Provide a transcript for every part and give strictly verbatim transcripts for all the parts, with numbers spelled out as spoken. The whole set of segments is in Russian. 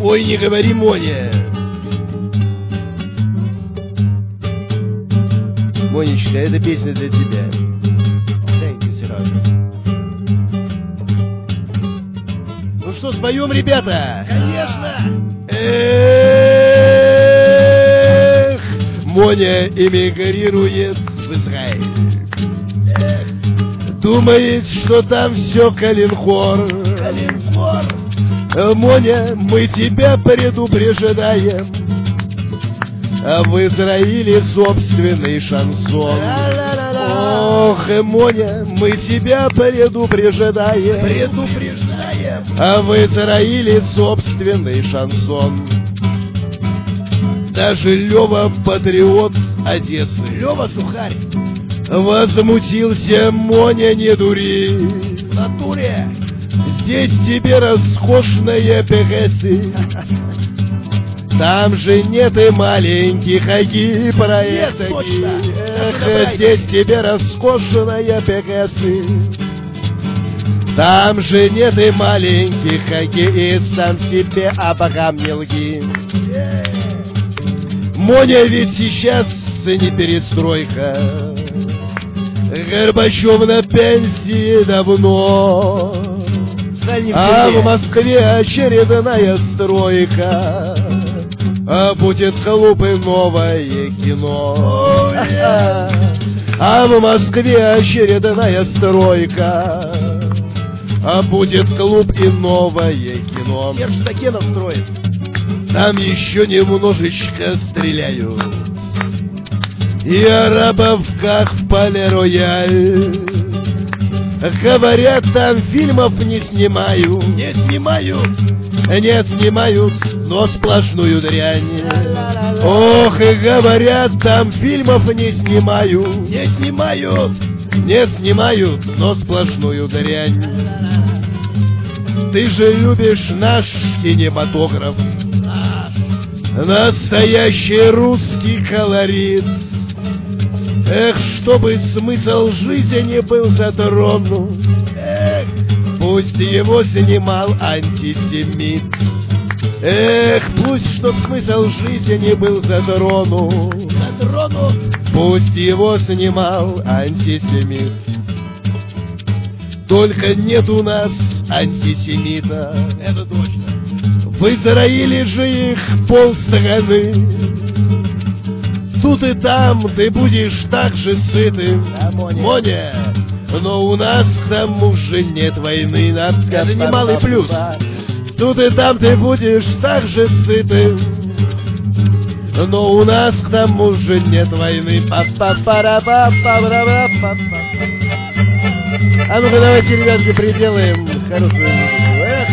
Ой, не говори, Моня. Монечка, эта песня для тебя. Thank you, Сережа. Ну что, споем, ребята? Конечно! Эх, Моня эмигрирует в Израиль. Эх, думает, что там все Калинхор. Калинхор! Моня, мы тебя предупреждаем, а в Израиле собственный шансон. Ох, Моня, мы тебя предупреждаем, Предупреждаем! а в Израиле собственный шансон. Даже Лёва, патриот Одессы, Лёва Сухарь! возмутился: Моня, не дури, В натуре! здесь тебе роскошные пегасы. Там же нет и маленьких аги проектов. Нет, точно. Эх, здесь тебе роскошные пегасы. Там же нет и маленьких аги, и сам себе об богам не лги. Моня, ведь сейчас не перестройка. Горбачев на пенсии давно, а в Москве очередная стройка. А будет клуб и новое кино. Oh, yeah. А в Москве очередная стройка. А будет клуб и новое кино. Серж Закенов строит. Там еще немножечко стреляю. И арабов как в Пале-Рояль. Говорят, там фильмов не снимаю. Не снимают. Не снимают, но сплошную дрянь. Ох, и говорят, там фильмов не снимаю. Не снимают. Не снимают, но сплошную дрянь. Ты же любишь наш кинематограф, настоящий русский колорит. Эх, чтобы смысл жизни был затронут, эх, пусть его снимал антисемит. Эх, пусть, чтоб смысл жизни был затронут, затронут, пусть его снимал антисемит. Только нет у нас антисемита. Это точно. В Израиле же их полстраны. Тут и там ты будешь так же сытым, Да, Моня. Моня. Но у нас к тому же нет войны. Это немалый плюс. Тут и там ты будешь так же сытым, но у нас к тому же нет войны. А ну-ка давайте, ребятки, приделаем хорошую музыку. Эх.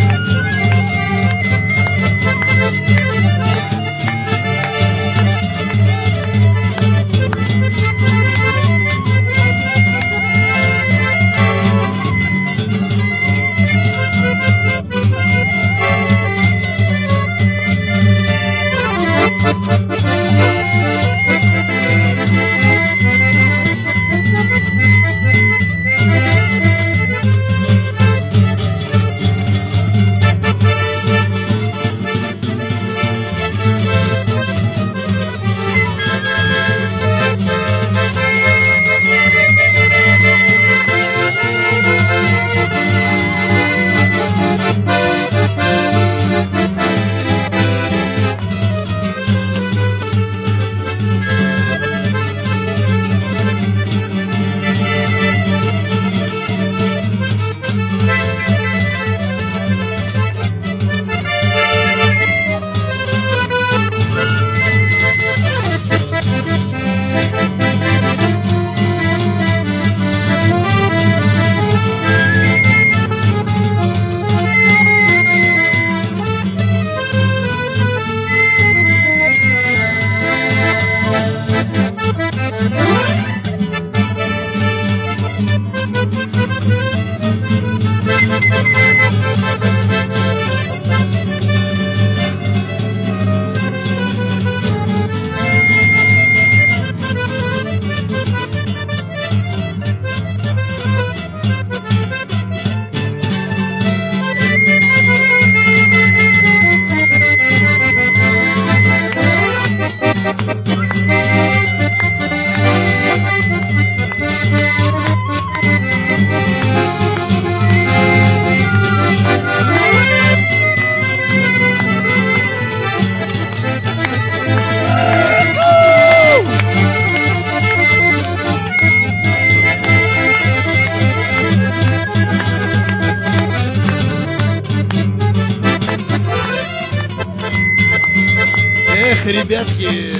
ребятки.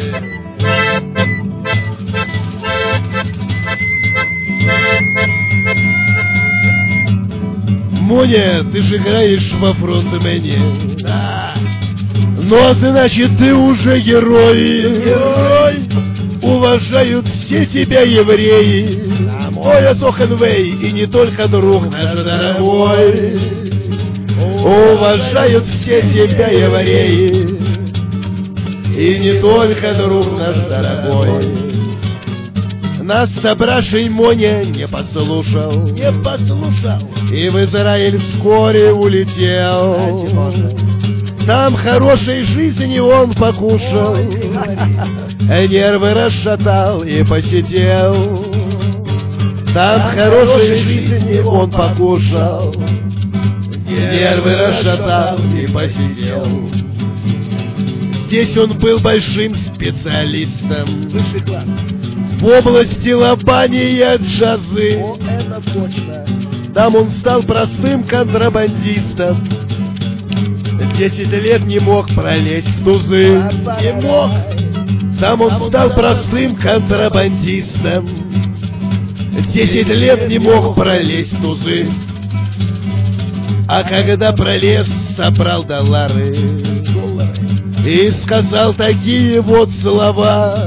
Моня, ты же играешь во фронтмене. Да. Ну а значит ты уже герой. Герой. Уважают все тебя евреи. Да, Ой, Азохенвей, и не только друг наш дорогой. Уважают все тебя евреи. И не только друг наш дорогой. Нас собравший Моня не послушал, Не послушал. и в Израиль вскоре улетел. Там хорошей жизни он покушал, нервы расшатал и посидел. Там хорошей жизни он покушал, нервы расшатал и посидел. Здесь он был большим специалистом Высший класс. в области лобания джазы. О, это точно. Там он стал простым контрабандистом. Десять лет не мог пролезть в тузы. Не мог. Там он стал простым контрабандистом. Десять лет не мог пролезть в тузы. А когда пролез, собрал доллары и сказал такие вот слова.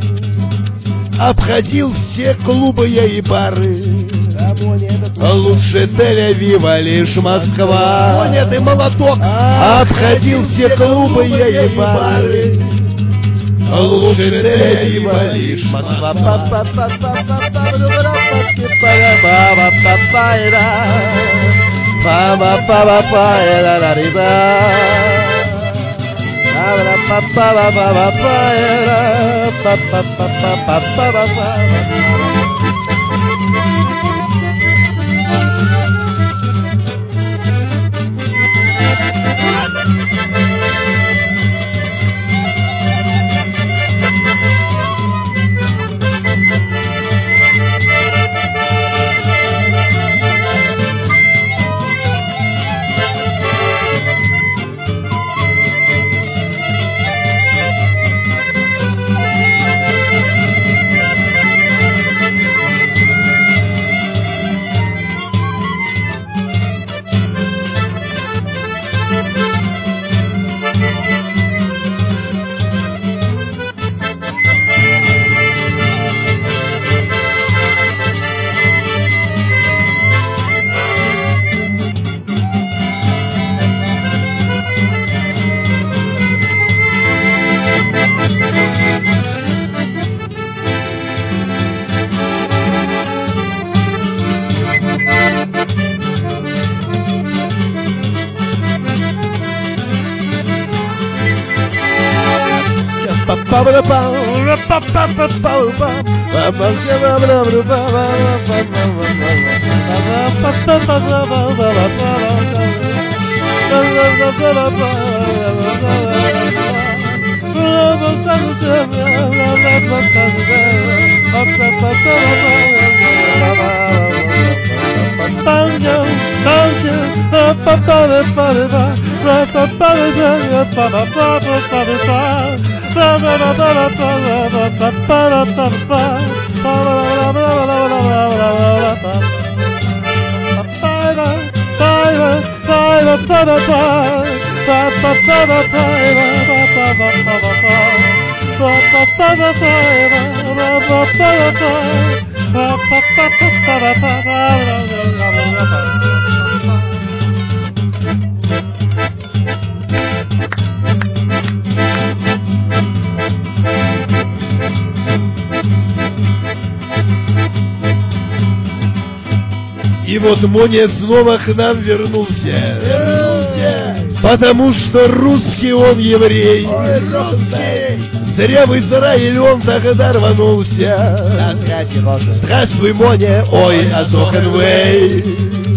Обходил все клубы я и бары. Да, Моня, это точно. Лучше Тель-Авива лишь Москва. Моня, ты молоток. Обходил все клубы я и бары. Лучше Тель-Авива лишь Москва. И вот Моня снова к нам вернулся. Вернулся. Потому что русский он еврей. Ой, русский. Зря в Израиль он тогда рванулся. Здравствуй, Моня, ой, Азохенвей.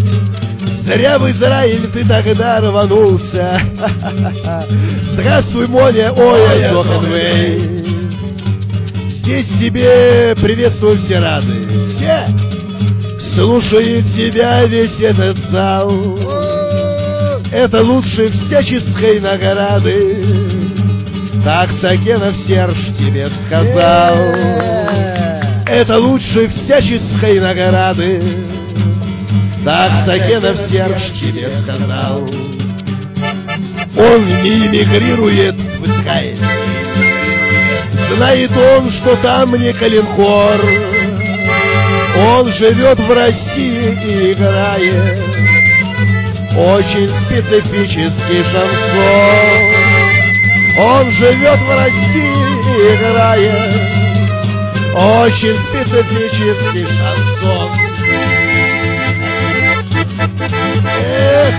Зря в Израиль ты тогда рванулся. Здравствуй, Моня, ой, Азохенвей. Здесь тебе приветствую все рады. Все. Слушает тебя весь этот зал. Это лучше всяческой награды. Так Сакенов Серж тебе сказал. Это лучше всяческой награды. Так Сакенов Серж тебе сказал. Он не эмигрирует, пускай. Знает он, что там не калинкор. Он живет в России и играет очень специфический шансон. Он живет в России и играет очень специфический шансон. Эх!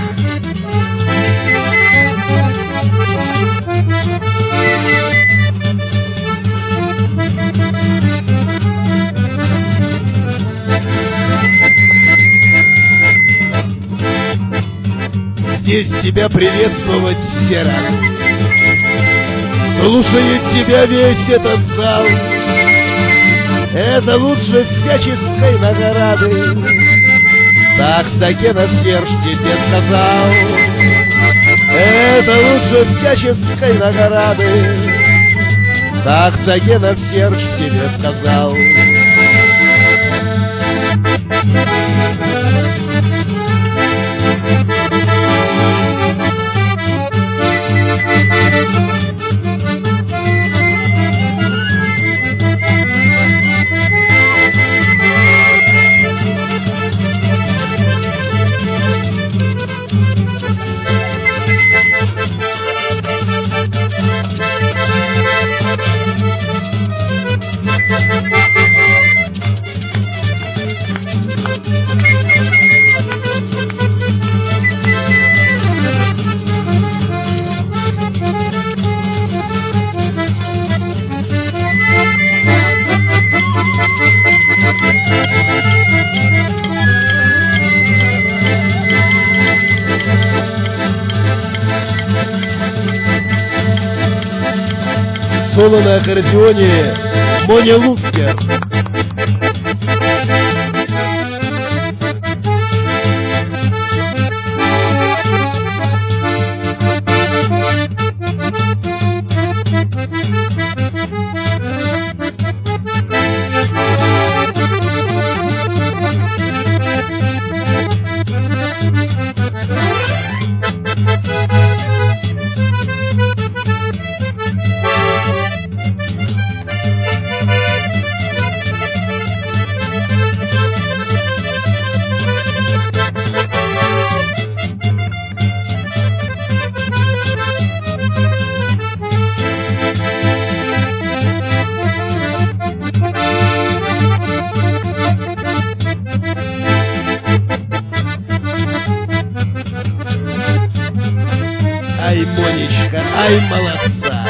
Здесь тебя приветствовать все рады. Слушает тебя весь этот зал. Это лучше всяческой награды. Так Сакенов Серж тебе сказал. Это лучше всяческой награды. Так Сакенов Серж тебе сказал. Соло на аккордеоне Моня Луцкер. Ай, Монечка, ай, молодца!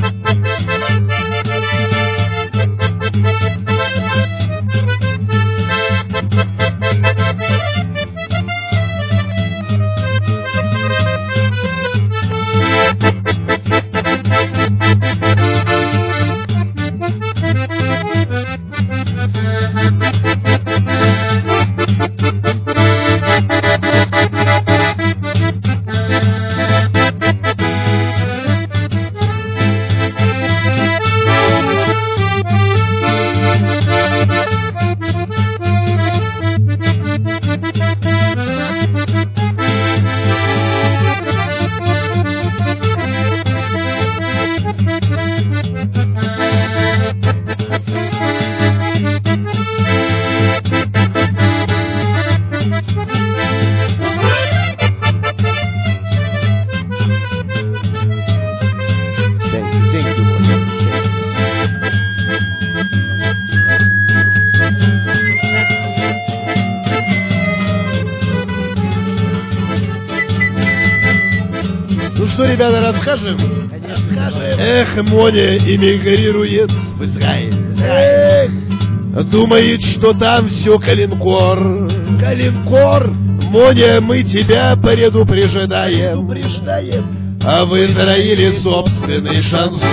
Ну что, ребята, расскажем? Расскажем. Эх, Моня эмигрирует в Израиль. Эх, думает, что там все калинкор. Калинкор. Моня, мы тебя предупреждаем. Предупреждаем. А в Израиле собственный шансон.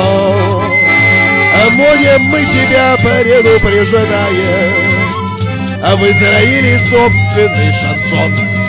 А Моня, мы тебя предупреждаем. А в Израиле собственный шансон.